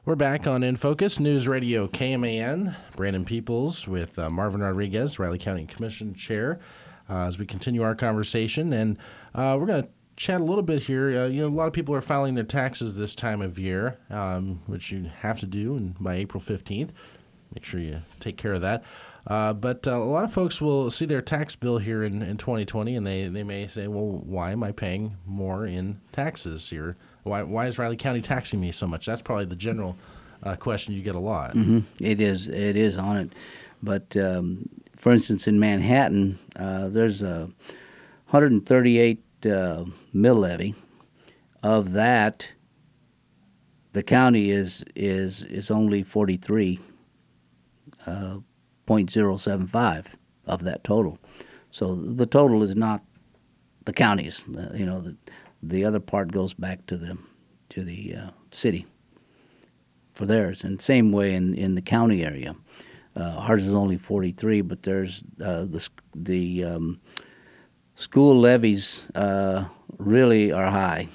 We're back on In Focus, News Radio KMAN. Brandon Peoples with Marvin Rodriguez, Riley County Commission Chair, as we continue our conversation. And we're going to chat a little bit here. A lot of people are filing their taxes this time of year, which you have to do by April 15th. Make sure you take care of that. But a lot of folks will see their tax bill here in 2020, and they may say, well, why am I paying more in taxes here? Why is Riley County taxing me so much? That's probably the general question you get a lot. Mm-hmm. It is on it. But, for instance, in Manhattan, there's a 138 mill levy. Of that, the county is only 43.075 of that total. So the total is not the county's. The other part goes back to the city for theirs, and same way in the county area. Ours is only 43, but there's the school levies really are high.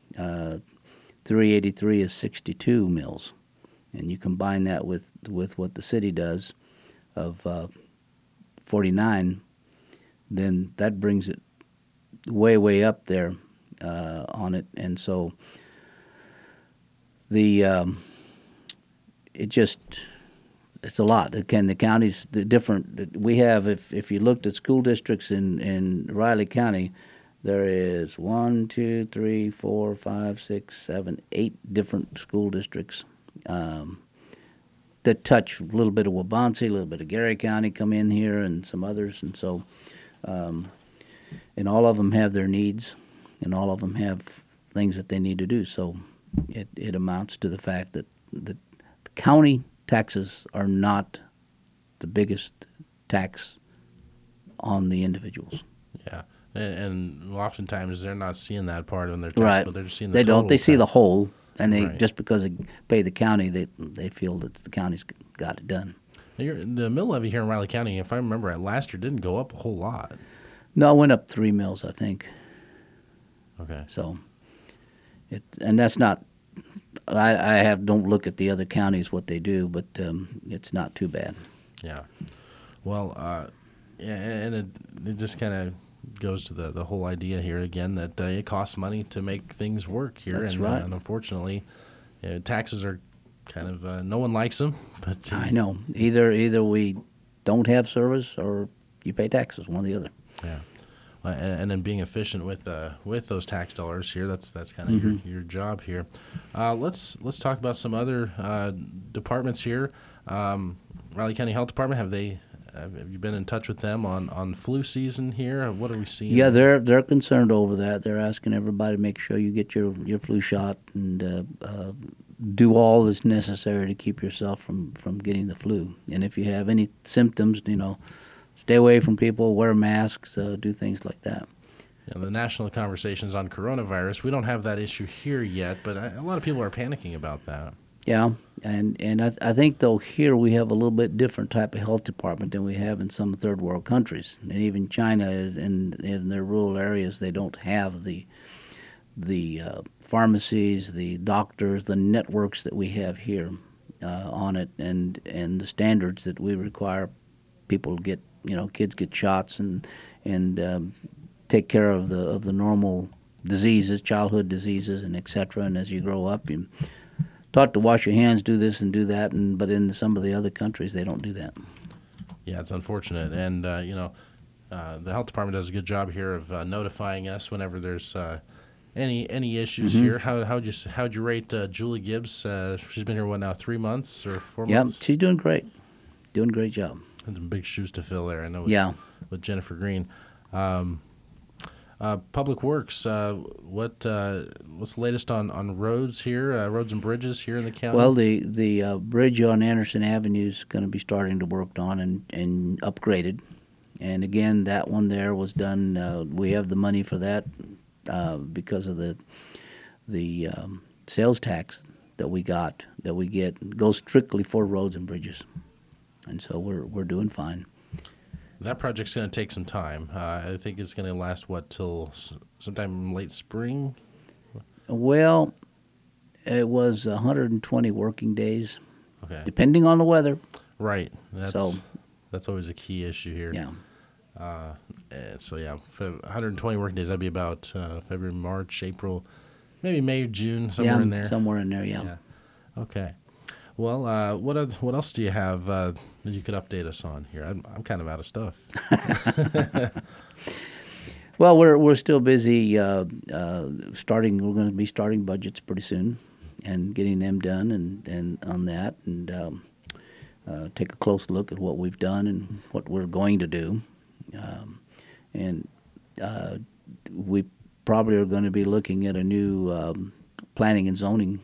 383 is 62 mills, and you combine that with what the city does of 49, then that brings it way up there on it. And so it's a lot. Again, the counties, the different, we have, if you looked at school districts in Riley County, there is 1, 2, 3, 4, 5, 6, 7, 8 different school districts that touch a little bit of Waubonsie, a little bit of Gary County come in here, and some others. And so, and all of them have their needs, and all of them have things that they need to do. So it amounts to the fact that the county taxes are not the biggest tax on the individuals. Yeah, and oftentimes they're not seeing that part on their tax, right. But they're just seeing the They total don't. They see tax. the whole, and they Right. just because they pay the county, they feel that the county's got it done. The mill levy here in Riley County, if I remember right, last year didn't go up a whole lot. No, it went up 3 mills, I think. Okay. So, and that's not. I don't look at the other counties what they do, but it's not too bad. Yeah. Well, and it just kind of goes to the whole idea here again that it costs money to make things work here. That's and, right. And unfortunately, taxes are kind of no one likes them. But I know. Either we don't have service or you pay taxes, one or the other. Yeah. And then being efficient with those tax dollars here, that's kind of your job here. Let's talk about some other departments here. Riley County Health Department, have you been in touch with them on flu season here? What are we seeing? Yeah, they're concerned over that. They're asking everybody to make sure you get your flu shot and do all that's necessary to keep yourself from getting the flu. And if you have any symptoms, stay away from people, wear masks, do things like that. Yeah, the national conversations on coronavirus, we don't have that issue here yet, but a lot of people are panicking about that. Yeah, and I think, though, here we have a little bit different type of health department than we have in some third world countries. And even China is in their rural areas, they don't have the pharmacies, the doctors, the networks that we have here on it, and the standards that we require people get. Kids get shots and take care of the normal diseases, childhood diseases, and et cetera. And as you grow up, you're taught to wash your hands, do this and do that. But in some of the other countries, they don't do that. Yeah, it's unfortunate. And the health department does a good job here of notifying us whenever there's any issues here. How'd you rate Julie Gibbs? She's been here 3 months or 4 months? Yeah, she's doing great. Doing a great job. Some big shoes to fill there, I know. With Jennifer Green. Public Works, what's the latest on roads here, roads and bridges here in the county? Well, the bridge on Anderson Avenue is going to be starting to work on and upgraded. And again, that one there was done. We have the money for that because of the sales tax that we get. It goes strictly for roads and bridges. And so we're doing fine. That project's going to take some time. I think it's going to last, till sometime late spring? Well, It was 120 working days, Okay. depending on the weather. Right. That's So- that's always a key issue here. Yeah. And so yeah, 120 working days. That'd be about February, March, April, maybe May, June, somewhere in there. Somewhere in there, yeah. Yeah. Okay. Well, what else do you have that you could update us on here? I'm kind of out of stuff. Well, we're still busy starting. We're going to be starting budgets pretty soon, and getting them done, and on that, and take a close look at what we've done and what we're going to do, and we probably are going to be looking at a new planning and zoning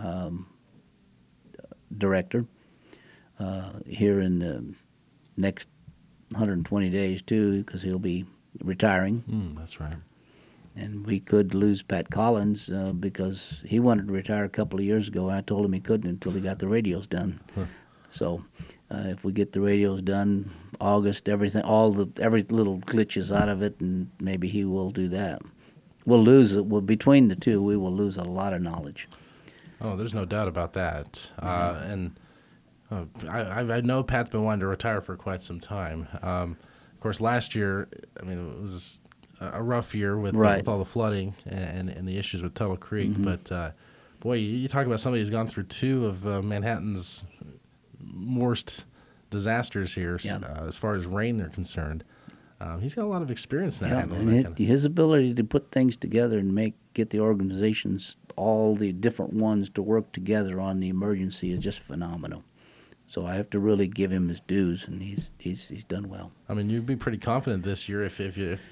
director here in the next 120 days too, because he'll be retiring. That's right. And we could lose Pat Collins because he wanted to retire a couple of years ago, and I told him he couldn't until he got the radios done. So if we get the radios done, August, every little glitches out of it, and maybe he will do that. We'll lose it. Well, between the two, we will lose a lot of knowledge. Oh, there's no doubt about that. And I know Pat's been wanting to retire for quite some time. Of course, last year, I mean, it was a rough year with all the flooding and the issues with Tuttle Creek. Mm-hmm. But, boy, you talk about somebody who's gone through two of Manhattan's worst disasters here as far as rain are concerned. He's got a lot of experience now. Yeah, handling and that kind of- his ability to put things together and get the organizations, all the different ones, to work together on the emergency is just phenomenal. So I have to really give him his dues, and he's done well. I mean, you'd be pretty confident this year if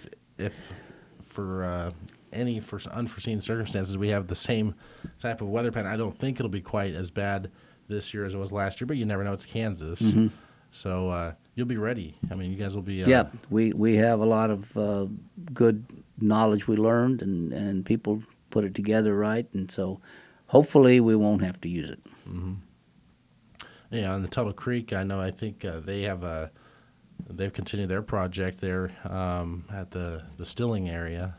for any unforeseen circumstances we have the same type of weather pattern. I don't think it'll be quite as bad this year as it was last year, but you never know. It's Kansas, so you'll be ready. I mean, you guys will be. Yeah, we have a lot of good knowledge we learned, and people put it together right, and so hopefully we won't have to use it. Yeah, on the Tuttle Creek, I think they've continued their project there at the Stilling area.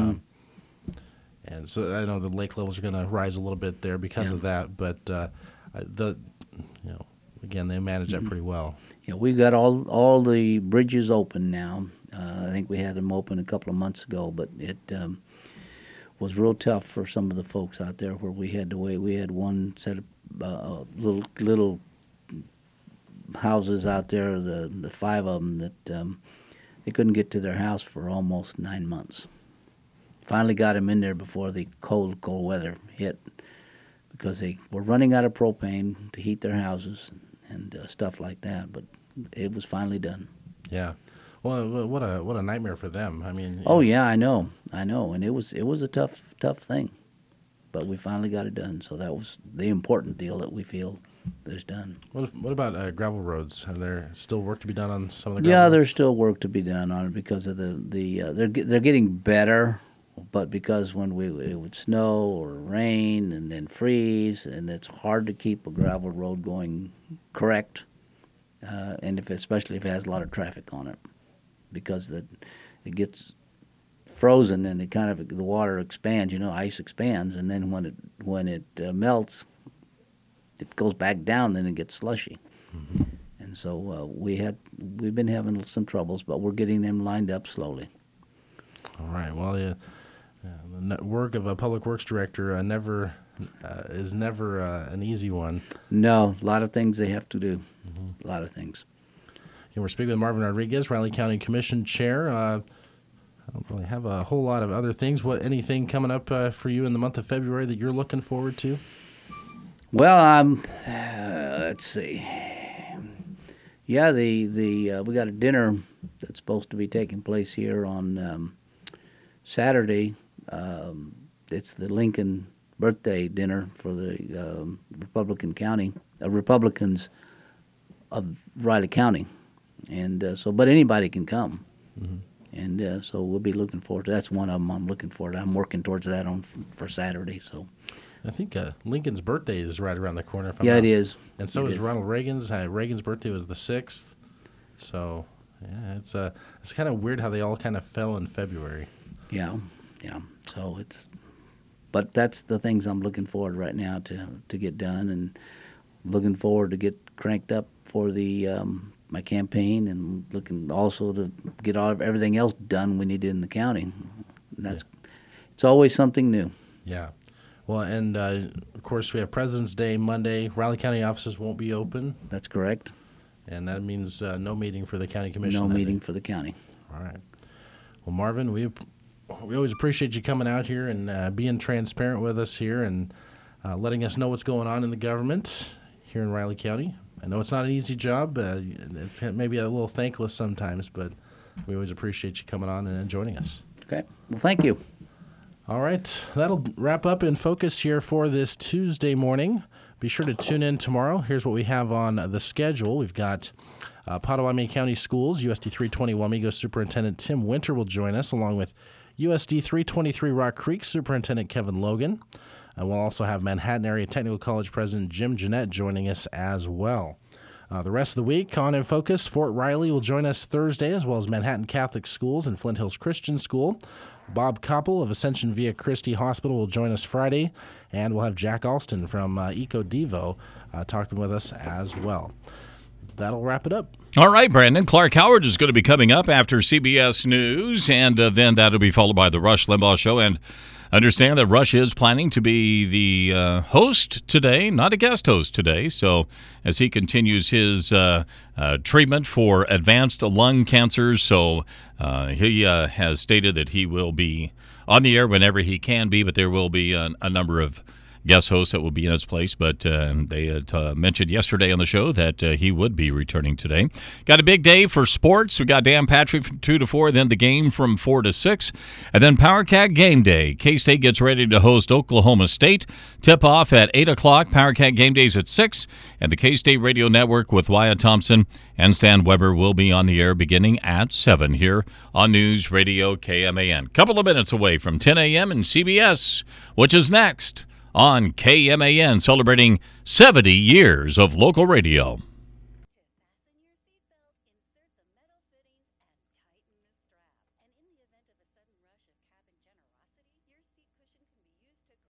And so I know the lake levels are going to rise a little bit there because of that, but again, they manage that pretty well. Yeah, we got all the bridges open now. I think we had them open a couple of months ago, but it was real tough for some of the folks out there where we had to wait. We had one set of little houses out there, the five of them, that they couldn't get to their house for almost 9 months. Finally got them in there before the cold weather hit, because they were running out of propane to heat their houses and stuff like that. But it was finally done. Yeah. Well, what a nightmare for them. I mean. Yeah, I know, and it was a tough thing, but we finally got it done. So that was the important deal that we feel is done. What about gravel roads? Are there still work to be done on some of the gravel Yeah, roads? there's still work to be done on it because of they're getting better, but because when it would snow or rain and then freeze, and it's hard to keep a gravel road going correct, and especially if it has a lot of traffic on it, because it gets frozen and it kind of the water expands, ice expands, and then when it melts, it goes back down, then it gets slushy. And so we've been having some troubles, but we're getting them lined up slowly. All right. Well, the work of a public works director is never an easy one. No, a lot of things they have to do. A lot of things. We're speaking with Marvin Rodriguez, Riley County Commission Chair. I don't really have a whole lot of other things. Anything coming up for you in the month of February that you're looking forward to? Well, let's see. Yeah, we got a dinner that's supposed to be taking place here on Saturday. It's the Lincoln birthday dinner for the Republicans of Riley County, and but anybody can come, and so we'll be looking forward to. That's one of them I'm looking forward to. I'm working towards that for Saturday. So. I think Lincoln's birthday is right around the corner. It is. And so is Ronald Reagan's. Reagan's birthday was the 6th. So, yeah, it's kind of weird how they all kind of fell in February. Yeah. So But that's the things I'm looking forward right now to get done, and looking forward to get cranked up for the my campaign, and looking also to get all of everything else done we need in the county. And it's always something new. Yeah. Well, and of course we have President's Day Monday. Riley County offices won't be open. That's correct. And that means no meeting for the county commission. No meeting for the county. All right. Well, Marvin, we always appreciate you coming out here and being transparent with us here and letting us know what's going on in the government here in Riley County. I know it's not an easy job. It's maybe a little thankless sometimes, but we always appreciate you coming on and joining us. Okay. Well, thank you. All right. That'll wrap up In Focus here for this Tuesday morning. Be sure to tune in tomorrow. Here's what we have on the schedule. We've got Potawatomi County Schools, USD 320 Wamego Superintendent Tim Winter will join us, along with USD 323 Rock Creek Superintendent Kevin Logan. And we'll also have Manhattan Area Technical College President Jim Jeanette joining us as well. The rest of the week on In Focus, Fort Riley will join us Thursday, as well as Manhattan Catholic Schools and Flint Hills Christian School. Bob Koppel of Ascension Via Christi Hospital will join us Friday, and we'll have Jack Alston from Eco Devo talking with us as well. That'll wrap it up. All right, Brandon. Clark Howard is going to be coming up after CBS News, and then that'll be followed by the Rush Limbaugh Show. And understand that Rush is planning to be the host today, not a guest host today. So as he continues his treatment for advanced lung cancer, so he has stated that he will be on the air whenever he can be, but there will be a number of guest host that will be in his place, but they had mentioned yesterday on the show that he would be returning today. Got a big day for sports. We got Dan Patrick from 2 to 4, then the game from 4 to 6, and then PowerCat Game Day. K-State gets ready to host Oklahoma State. Tip-off at 8 o'clock. PowerCat Game Days at 6, and the K-State Radio Network with Wyatt Thompson and Stan Weber will be on the air beginning at 7 here on News Radio KMAN. Couple of minutes away from 10 a.m. in CBS, which is next on KMAN, celebrating 70 years of local radio.